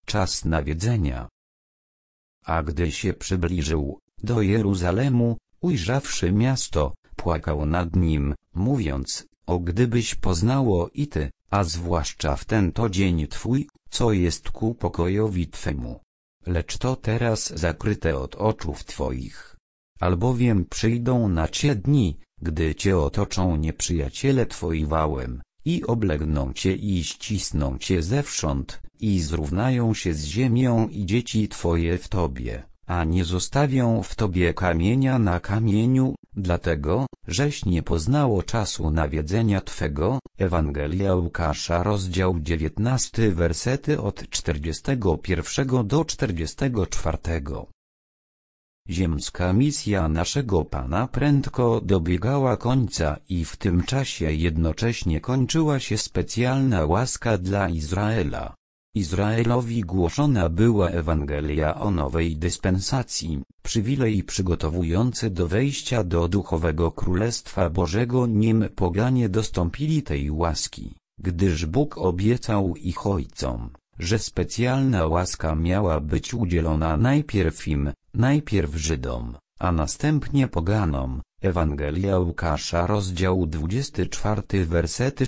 czas nawiedzenia. A gdy się przybliżył do Jeruzalemu, ujrzawszy miasto, płakał nad nim, mówiąc: o gdybyś poznało i ty, a zwłaszcza w ten to dzień twój, co jest ku pokojowi twemu. Lecz to teraz zakryte od oczów twoich. Albowiem przyjdą na cię dni, gdy cię otoczą nieprzyjaciele twoi wałem, i oblegną cię i ścisną cię zewsząd, i zrównają się z ziemią i dzieci twoje w tobie, a nie zostawią w tobie kamienia na kamieniu, dlatego, żeś nie poznało czasu nawiedzenia twego. Ewangelia Łukasza, rozdział 19, wersety od 41 do 44. Ziemska misja naszego Pana prędko dobiegała końca i w tym czasie jednocześnie kończyła się specjalna łaska dla Izraela. Izraelowi głoszona była Ewangelia o nowej dyspensacji, przywilej przygotowujący do wejścia do duchowego Królestwa Bożego, nim poganie dostąpili tej łaski, gdyż Bóg obiecał ich ojcom, że specjalna łaska miała być udzielona najpierw im, najpierw Żydom, a następnie poganom. Ewangelia Łukasza, rozdział 24, wersety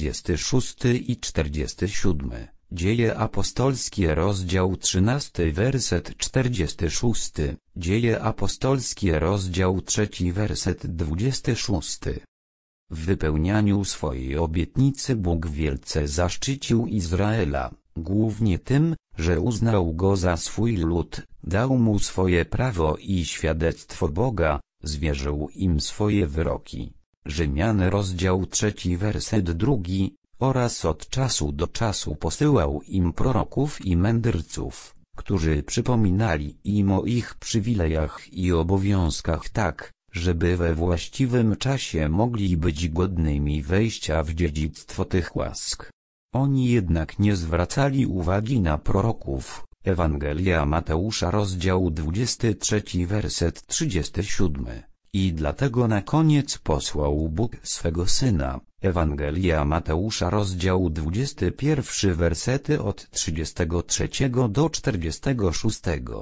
46 i 47. Dzieje apostolskie, rozdział 13, werset 46, Dzieje apostolskie, rozdział 3, werset 26. W wypełnianiu swojej obietnicy Bóg wielce zaszczycił Izraela, głównie tym, że uznał go za swój lud, dał mu swoje prawo i świadectwo Boga, zwierzył im swoje wyroki. Rzymian, rozdział 3, werset 2. Oraz od czasu do czasu posyłał im proroków i mędrców, którzy przypominali im o ich przywilejach i obowiązkach tak, żeby we właściwym czasie mogli być godnymi wejścia w dziedzictwo tych łask. Oni jednak nie zwracali uwagi na proroków. Ewangelia Mateusza, rozdział 23, werset 37. I dlatego na koniec posłał Bóg swego Syna. Ewangelia Mateusza, rozdział 21, wersety od 33 do 46.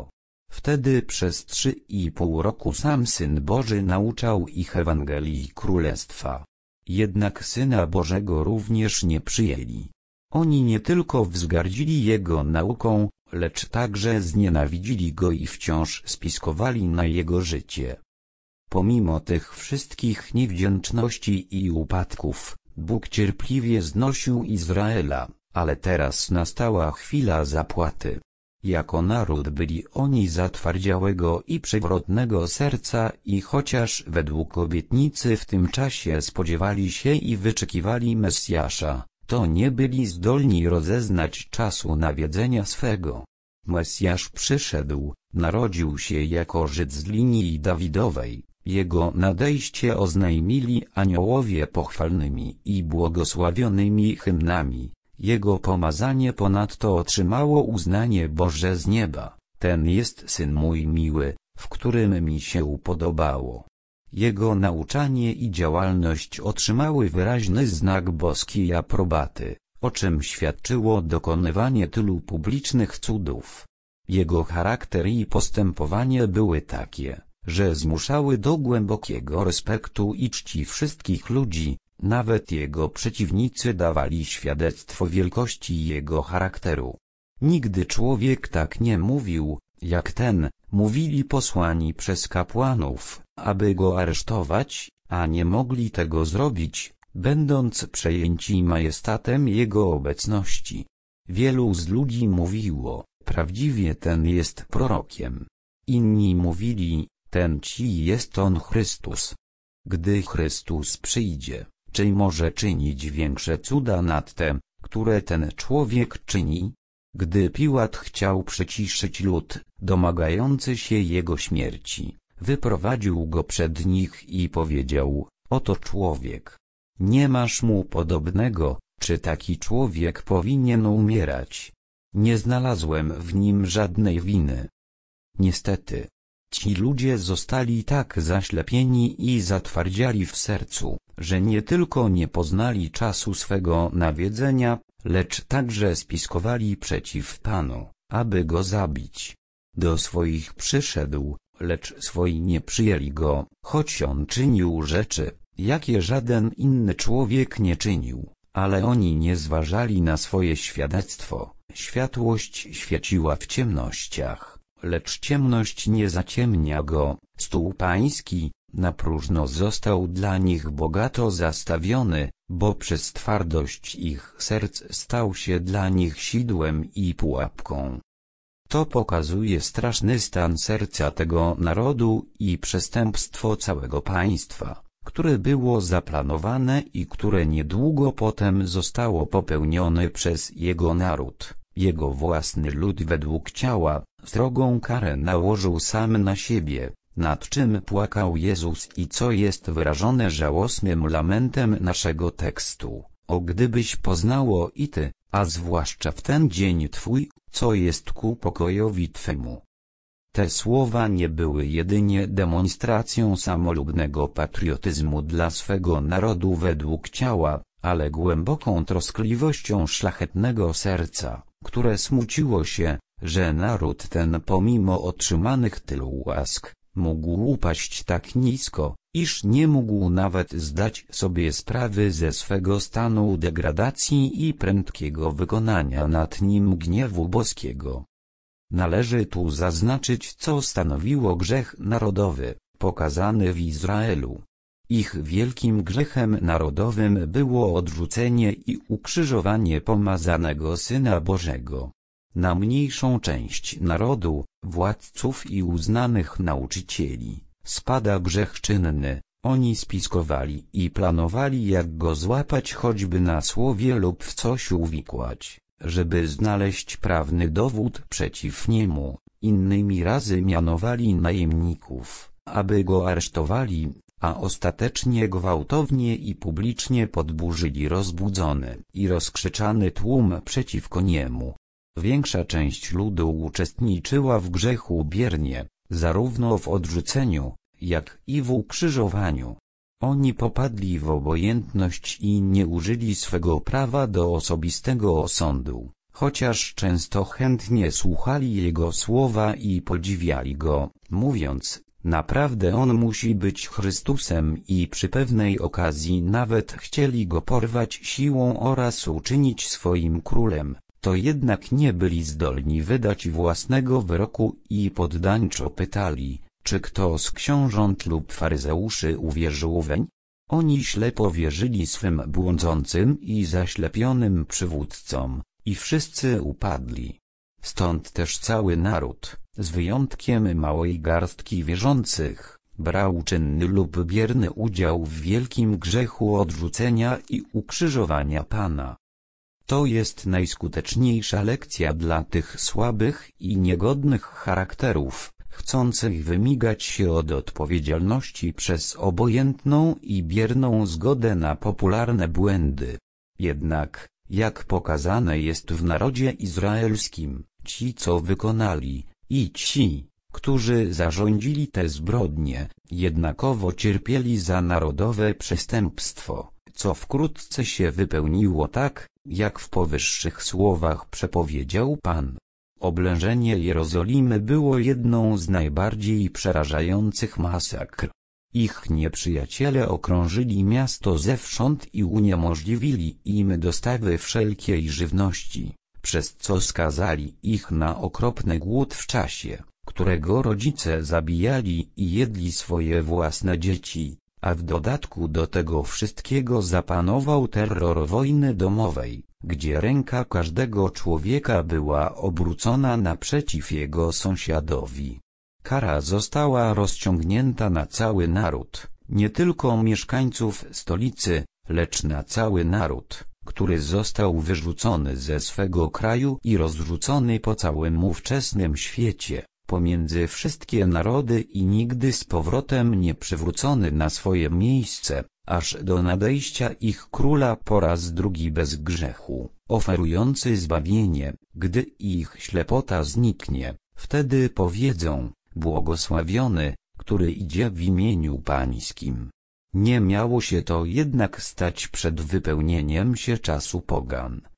Wtedy przez 3,5 roku sam Syn Boży nauczał ich Ewangelii Królestwa. Jednak Syna Bożego również nie przyjęli. Oni nie tylko wzgardzili Jego nauką, lecz także znienawidzili Go i wciąż spiskowali na Jego życie. Pomimo tych wszystkich niewdzięczności i upadków, Bóg cierpliwie znosił Izraela, ale teraz nastała chwila zapłaty. Jako naród byli oni zatwardziałego i przewrotnego serca i chociaż według obietnicy w tym czasie spodziewali się i wyczekiwali Mesjasza, to nie byli zdolni rozeznać czasu nawiedzenia swego. Mesjasz przyszedł, narodził się jako Żyd z linii Dawidowej. Jego nadejście oznajmili aniołowie pochwalnymi i błogosławionymi hymnami. Jego pomazanie ponadto otrzymało uznanie Boże z nieba. Ten jest Syn mój miły, w którym mi się upodobało. Jego nauczanie i działalność otrzymały wyraźny znak boskiej aprobaty, o czym świadczyło dokonywanie tylu publicznych cudów. Jego charakter i postępowanie były takie, że zmuszały do głębokiego respektu i czci wszystkich ludzi, nawet jego przeciwnicy dawali świadectwo wielkości jego charakteru. Nigdy człowiek tak nie mówił, jak ten, mówili posłani przez kapłanów, aby go aresztować, a nie mogli tego zrobić, będąc przejęci majestatem jego obecności. Wielu z ludzi mówiło, prawdziwie ten jest prorokiem. Inni mówili, ten ci jest on Chrystus. Gdy Chrystus przyjdzie, czy może czynić większe cuda nad te, które ten człowiek czyni? Gdy Piłat chciał przyciszyć lud, domagający się jego śmierci, wyprowadził go przed nich i powiedział, oto człowiek. Nie masz mu podobnego, czy taki człowiek powinien umierać? Nie znalazłem w nim żadnej winy. Niestety, ci ludzie zostali tak zaślepieni i zatwardziali w sercu, że nie tylko nie poznali czasu swego nawiedzenia, lecz także spiskowali przeciw Panu, aby go zabić. Do swoich przyszedł, lecz swoi nie przyjęli go, choć on czynił rzeczy, jakie żaden inny człowiek nie czynił, ale oni nie zważali na swoje świadectwo. Światłość świeciła w ciemnościach, lecz ciemność nie zaciemnia go. Stół pański na próżno został dla nich bogato zastawiony, bo przez twardość ich serc stał się dla nich sidłem i pułapką. To pokazuje straszny stan serca tego narodu i przestępstwo całego państwa, które było zaplanowane i które niedługo potem zostało popełnione przez jego naród. Jego własny lud według ciała, srogą karę nałożył sam na siebie, nad czym płakał Jezus i co jest wyrażone żałosnym lamentem naszego tekstu. O gdybyś poznało i ty, a zwłaszcza w ten dzień Twój, co jest ku pokojowi Twemu. Te słowa nie były jedynie demonstracją samolubnego patriotyzmu dla swego narodu według ciała, ale głęboką troskliwością szlachetnego serca, które smuciło się, że naród ten pomimo otrzymanych tylu łask, mógł upaść tak nisko, iż nie mógł nawet zdać sobie sprawy ze swego stanu degradacji i prędkiego wykonania nad nim gniewu boskiego. Należy tu zaznaczyć, co stanowiło grzech narodowy, pokazany w Izraelu. Ich wielkim grzechem narodowym było odrzucenie i ukrzyżowanie pomazanego Syna Bożego. Na mniejszą część narodu, władców i uznanych nauczycieli, spada grzech czynny. Oni spiskowali i planowali, jak go złapać choćby na słowie lub w coś uwikłać, żeby znaleźć prawny dowód przeciw niemu. Innymi razy mianowali najemników, aby go aresztowali, a ostatecznie gwałtownie i publicznie podburzyli rozbudzony i rozkrzyczany tłum przeciwko niemu. Większa część ludu uczestniczyła w grzechu biernie, zarówno w odrzuceniu, jak i w ukrzyżowaniu. Oni popadli w obojętność i nie użyli swego prawa do osobistego osądu, chociaż często chętnie słuchali jego słowa i podziwiali go, mówiąc: naprawdę on musi być Chrystusem, i przy pewnej okazji nawet chcieli go porwać siłą oraz uczynić swoim królem. To jednak nie byli zdolni wydać własnego wyroku i poddańczo pytali, czy kto z książąt lub faryzeuszy uwierzył weń? Oni ślepo wierzyli swym błądzącym i zaślepionym przywódcom, i wszyscy upadli. Stąd też cały naród, z wyjątkiem małej garstki wierzących, brał czynny lub bierny udział w wielkim grzechu odrzucenia i ukrzyżowania Pana. To jest najskuteczniejsza lekcja dla tych słabych i niegodnych charakterów, chcących wymigać się od odpowiedzialności przez obojętną i bierną zgodę na popularne błędy. Jednak, jak pokazane jest w narodzie izraelskim, ci, co wykonali, i ci, którzy zarządzili te zbrodnie, jednakowo cierpieli za narodowe przestępstwo, co wkrótce się wypełniło tak, jak w powyższych słowach przepowiedział Pan. Oblężenie Jerozolimy było jedną z najbardziej przerażających masakr. Ich nieprzyjaciele okrążyli miasto zewsząd i uniemożliwili im dostawy wszelkiej żywności, przez co skazali ich na okropny głód w czasie, którego rodzice zabijali i jedli swoje własne dzieci, a w dodatku do tego wszystkiego zapanował terror wojny domowej, gdzie ręka każdego człowieka była obrócona naprzeciw jego sąsiadowi. Kara została rozciągnięta na cały naród, nie tylko mieszkańców stolicy, lecz na cały naród, który został wyrzucony ze swego kraju i rozrzucony po całym ówczesnym świecie, pomiędzy wszystkie narody i nigdy z powrotem nie przywrócony na swoje miejsce, aż do nadejścia ich króla po raz drugi bez grzechu, oferujący zbawienie. Gdy ich ślepota zniknie, wtedy powiedzą: błogosławiony, który idzie w imieniu Pańskim. Nie miało się to jednak stać przed wypełnieniem się czasu pogan,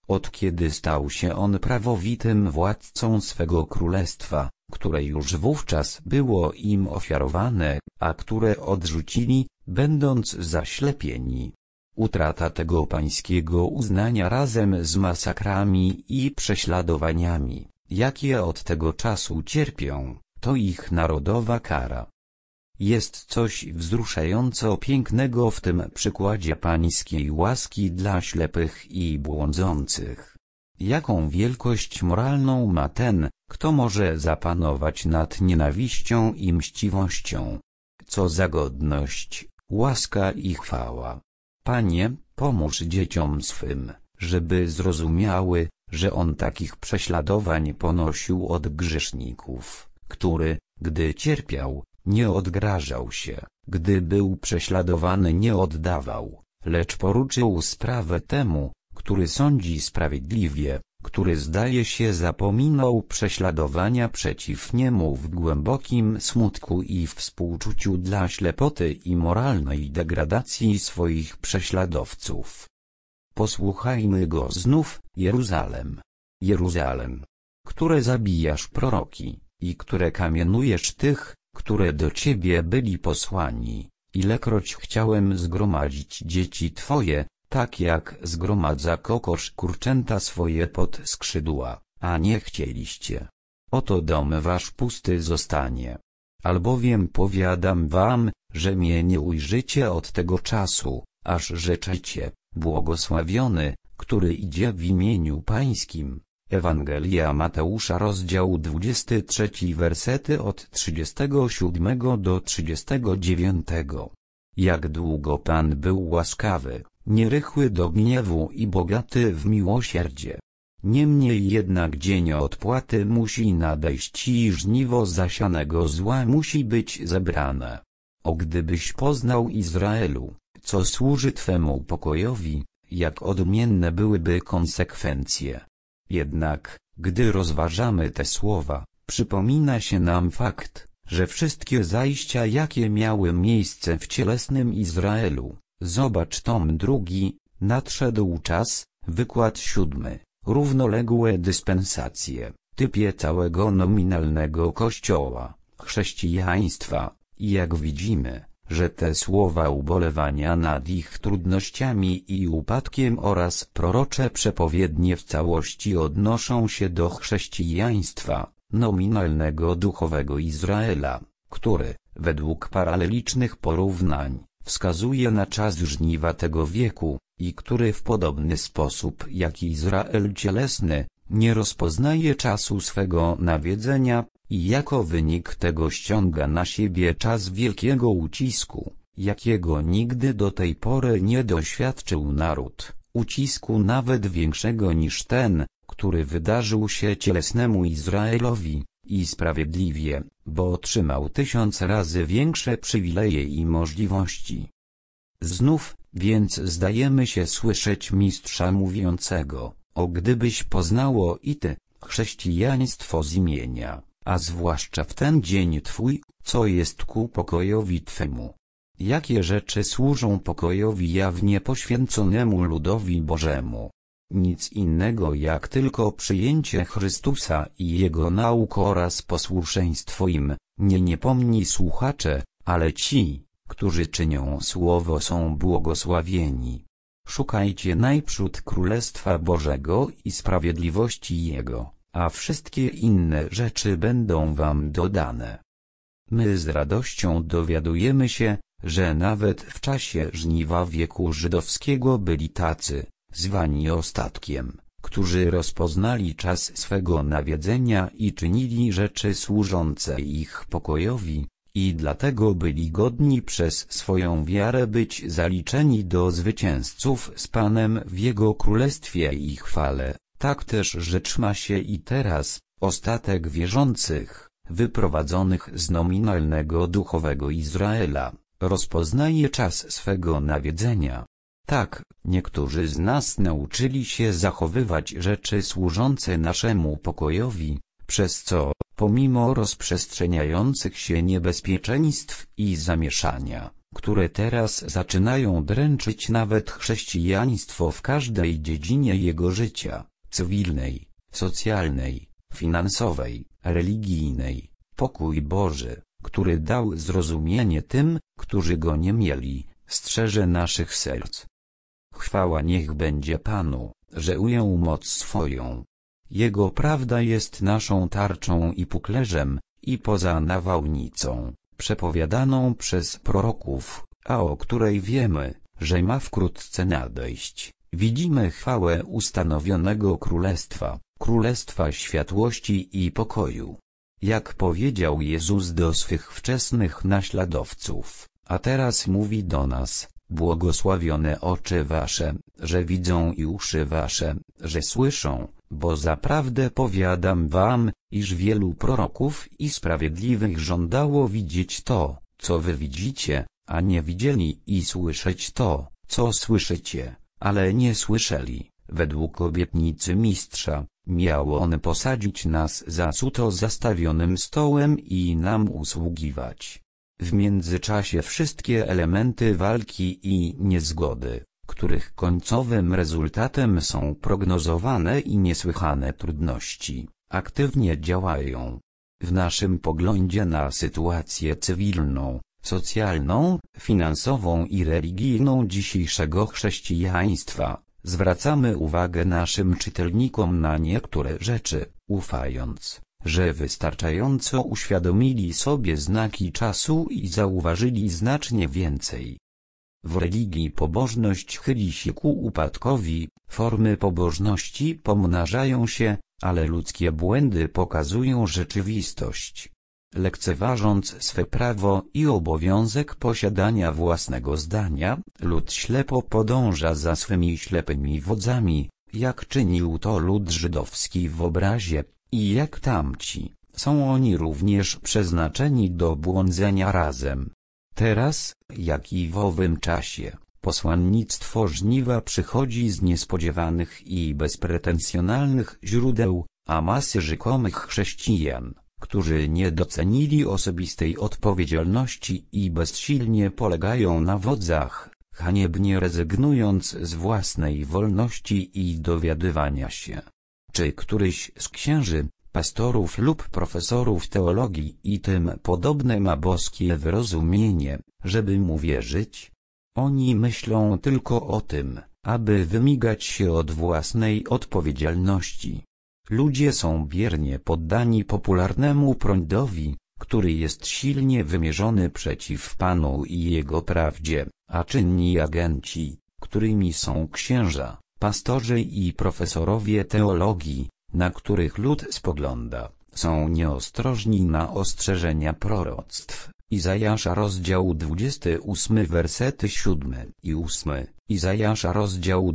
od kiedy stał się on prawowitym władcą swego królestwa, które już wówczas było im ofiarowane, a które odrzucili, będąc zaślepieni. Utrata tego pańskiego uznania razem z masakrami i prześladowaniami, jakie od tego czasu cierpią, to ich narodowa kara. Jest coś wzruszająco pięknego w tym przykładzie pańskiej łaski dla ślepych i błądzących. Jaką wielkość moralną ma ten, kto może zapanować nad nienawiścią i mściwością? Co za godność, łaska i chwała. Panie, pomóż dzieciom swym, żeby zrozumiały, że On takich prześladowań ponosił od grzeszników, który, gdy cierpiał, nie odgrażał się, gdy był prześladowany nie oddawał, lecz poruczył sprawę temu, który sądzi sprawiedliwie, który zdaje się zapominał prześladowania przeciw niemu w głębokim smutku i współczuciu dla ślepoty i moralnej degradacji swoich prześladowców. Posłuchajmy go znów, Jeruzalem. Jeruzalem, które zabijasz proroki, i które kamienujesz tych, które do ciebie byli posłani. Ilekroć chciałem zgromadzić dzieci twoje, tak jak zgromadza kokosz kurczęta swoje pod skrzydła, a nie chcieliście. Oto dom wasz pusty zostanie. Albowiem powiadam wam, że mnie nie ujrzycie od tego czasu, aż rzeczecie, błogosławiony, który idzie w imieniu pańskim. Ewangelia Mateusza rozdział 23 wersety od 37 do 39. Jak długo Pan był łaskawy, nierychły do gniewu i bogaty w miłosierdzie. Niemniej jednak dzień odpłaty musi nadejść i żniwo zasianego zła musi być zebrane. O gdybyś poznał, Izraelu, co służy Twemu pokojowi, jak odmienne byłyby konsekwencje. Jednak, gdy rozważamy te słowa, przypomina się nam fakt, że wszystkie zajścia, jakie miały miejsce w cielesnym Izraelu, zobacz tom 2, nadszedł czas, wykład 7, równoległe dyspensacje, typie całego nominalnego Kościoła, chrześcijaństwa, i jak widzimy, że te słowa ubolewania nad ich trudnościami i upadkiem oraz prorocze przepowiednie w całości odnoszą się do chrześcijaństwa, nominalnego duchowego Izraela, który, według paralelicznych porównań, wskazuje na czas żniwa tego wieku, i który w podobny sposób jak Izrael cielesny, nie rozpoznaje czasu swego nawiedzenia, i jako wynik tego ściąga na siebie czas wielkiego ucisku, jakiego nigdy do tej pory nie doświadczył naród, ucisku nawet większego niż ten, który wydarzył się cielesnemu Izraelowi, i sprawiedliwie, bo otrzymał 1000 razy większe przywileje i możliwości. Znów, więc zdajemy się słyszeć mistrza mówiącego, o gdybyś poznało i ty, chrześcijaństwo z imienia, a zwłaszcza w ten dzień twój, co jest ku pokojowi twemu. Jakie rzeczy służą pokojowi jawnie poświęconemu ludowi Bożemu? Nic innego jak tylko przyjęcie Chrystusa i Jego nauk oraz posłuszeństwo im. Nie pomni słuchacze, ale ci, którzy czynią słowo, są błogosławieni. Szukajcie najprzód Królestwa Bożego i sprawiedliwości Jego, a wszystkie inne rzeczy będą wam dodane. My z radością dowiadujemy się, że nawet w czasie żniwa wieku żydowskiego byli tacy, zwani ostatkiem, którzy rozpoznali czas swego nawiedzenia i czynili rzeczy służące ich pokojowi, i dlatego byli godni przez swoją wiarę być zaliczeni do zwycięzców z Panem w Jego Królestwie i chwale. Tak też rzecz ma się i teraz. Ostatek wierzących, wyprowadzonych z nominalnego duchowego Izraela, rozpoznaje czas swego nawiedzenia. Tak, niektórzy z nas nauczyli się zachowywać rzeczy służące naszemu pokojowi, przez co, pomimo rozprzestrzeniających się niebezpieczeństw i zamieszania, które teraz zaczynają dręczyć nawet chrześcijaństwo w każdej dziedzinie jego życia, cywilnej, socjalnej, finansowej, religijnej. Pokój Boży, który dał zrozumienie tym, którzy go nie mieli, strzeże naszych serc. Chwała niech będzie Panu, że ujął moc swoją. Jego prawda jest naszą tarczą i puklerzem, i poza nawałnicą, przepowiadaną przez proroków, a o której wiemy, że ma wkrótce nadejść. Widzimy chwałę ustanowionego królestwa, królestwa światłości i pokoju. Jak powiedział Jezus do swych wczesnych naśladowców, a teraz mówi do nas: błogosławione oczy wasze, że widzą, i uszy wasze, że słyszą, bo zaprawdę powiadam wam, iż wielu proroków i sprawiedliwych żądało widzieć to, co wy widzicie, a nie widzieli, i słyszeć to, co słyszycie, ale nie słyszeli. Według obietnicy Mistrza, miał on posadzić nas za suto zastawionym stołem i nam usługiwać. W międzyczasie wszystkie elementy walki i niezgody, których końcowym rezultatem są prognozowane i niesłychane trudności, aktywnie działają. W naszym poglądzie na sytuację cywilną, socjalną, finansową i religijną dzisiejszego chrześcijaństwa, zwracamy uwagę naszym czytelnikom na niektóre rzeczy, ufając, że wystarczająco uświadomili sobie znaki czasu i zauważyli znacznie więcej. W religii pobożność chyli się ku upadkowi, formy pobożności pomnażają się, ale ludzkie błędy pokazują rzeczywistość. Lekceważąc swe prawo i obowiązek posiadania własnego zdania, lud ślepo podąża za swymi ślepymi wodzami, jak czynił to lud żydowski w obrazie, i jak tamci, są oni również przeznaczeni do błądzenia razem. Teraz, jak i w owym czasie, posłannictwo żniwa przychodzi z niespodziewanych i bezpretensjonalnych źródeł, a masy rzekomych chrześcijan, którzy nie docenili osobistej odpowiedzialności i bezsilnie polegają na wodzach, haniebnie rezygnując z własnej wolności i dowiadywania się. Czy któryś z księży, pastorów lub profesorów teologii i tym podobne ma boskie wyrozumienie, żeby mu wierzyć? Oni myślą tylko o tym, aby wymigać się od własnej odpowiedzialności. Ludzie są biernie poddani popularnemu prądowi, który jest silnie wymierzony przeciw Panu i Jego prawdzie, a czynni agenci, którymi są księża, pastorzy i profesorowie teologii, na których lud spogląda, są nieostrożni na ostrzeżenia proroctw. Izajasza rozdział 28 wersety 7 i 8, Izajasza rozdział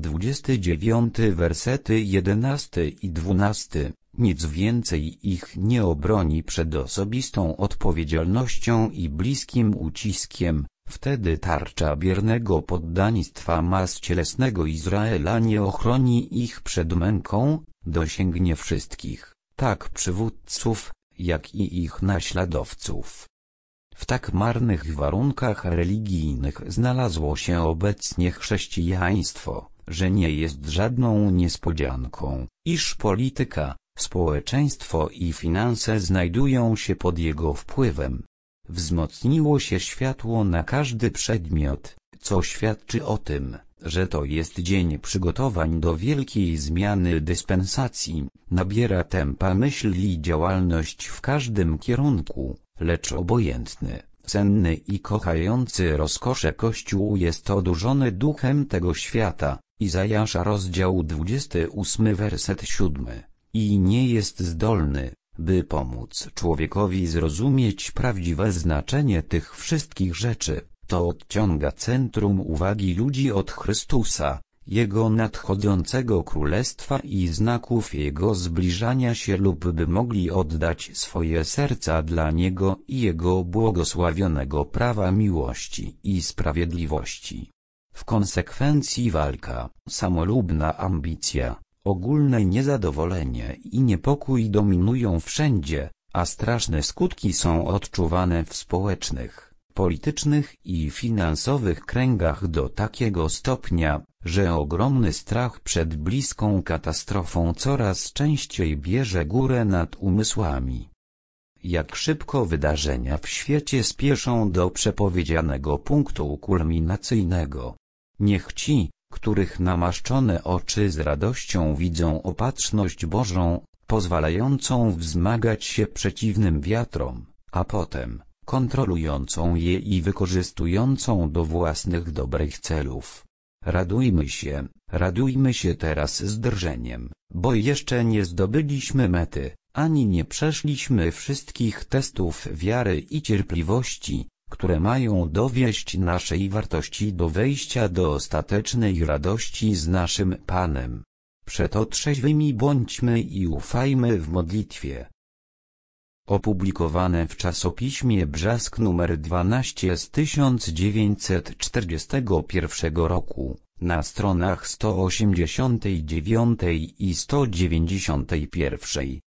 29 wersety 11 i 12, nic więcej ich nie obroni przed osobistą odpowiedzialnością i bliskim uciskiem. Wtedy tarcza biernego poddaństwa mas cielesnego Izraela nie ochroni ich przed męką, dosięgnie wszystkich, tak przywódców, jak i ich naśladowców. W tak marnych warunkach religijnych znalazło się obecnie chrześcijaństwo, że nie jest żadną niespodzianką, iż polityka, społeczeństwo i finanse znajdują się pod jego wpływem. Wzmocniło się światło na każdy przedmiot, co świadczy o tym, że to jest dzień przygotowań do wielkiej zmiany dyspensacji. Nabiera tempa myśl i działalność w każdym kierunku, lecz obojętny, senny i kochający rozkosze Kościół jest odurzony duchem tego świata. Izajasza rozdział 28 werset 7. I nie jest zdolny, by pomóc człowiekowi zrozumieć prawdziwe znaczenie tych wszystkich rzeczy. To odciąga centrum uwagi ludzi od Chrystusa, Jego nadchodzącego królestwa i znaków Jego zbliżania się, lub by mogli oddać swoje serca dla Niego i Jego błogosławionego prawa miłości i sprawiedliwości. W konsekwencji walka, samolubna ambicja, ogólne niezadowolenie i niepokój dominują wszędzie, a straszne skutki są odczuwane w społecznych, politycznych i finansowych kręgach do takiego stopnia, że ogromny strach przed bliską katastrofą coraz częściej bierze górę nad umysłami. Jak szybko wydarzenia w świecie spieszą do przepowiedzianego punktu kulminacyjnego. Niech ci, których namaszczone oczy z radością widzą opatrzność Bożą, pozwalającą wzmagać się przeciwnym wiatrom, a potem kontrolującą je i wykorzystującą do własnych dobrych celów. Radujmy się teraz z drżeniem, bo jeszcze nie zdobyliśmy mety, ani nie przeszliśmy wszystkich testów wiary i cierpliwości, które mają dowieść naszej wartości do wejścia do ostatecznej radości z naszym Panem. Przeto trzeźwymi bądźmy i ufajmy w modlitwie. Opublikowane w czasopiśmie Brzask nr 12 z 1941 roku, na stronach 189 i 191.